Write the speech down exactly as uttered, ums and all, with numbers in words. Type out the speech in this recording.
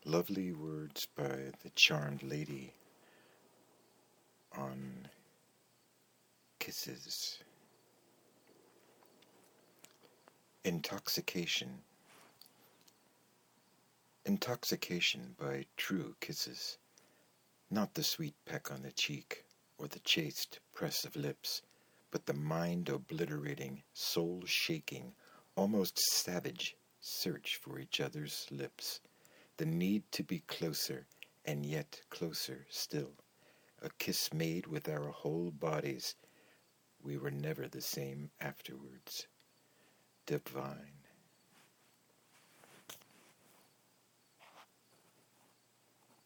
Lovely words by the charmed lady on kisses. Intoxication. Intoxication by true kisses, not the sweet peck on the cheek or the chaste press of lips, but the mind-obliterating, soul-shaking, almost savage search for each other's lips, the need to be closer and yet closer still, a kiss made with our whole bodies. We were never the same afterwards. Divine.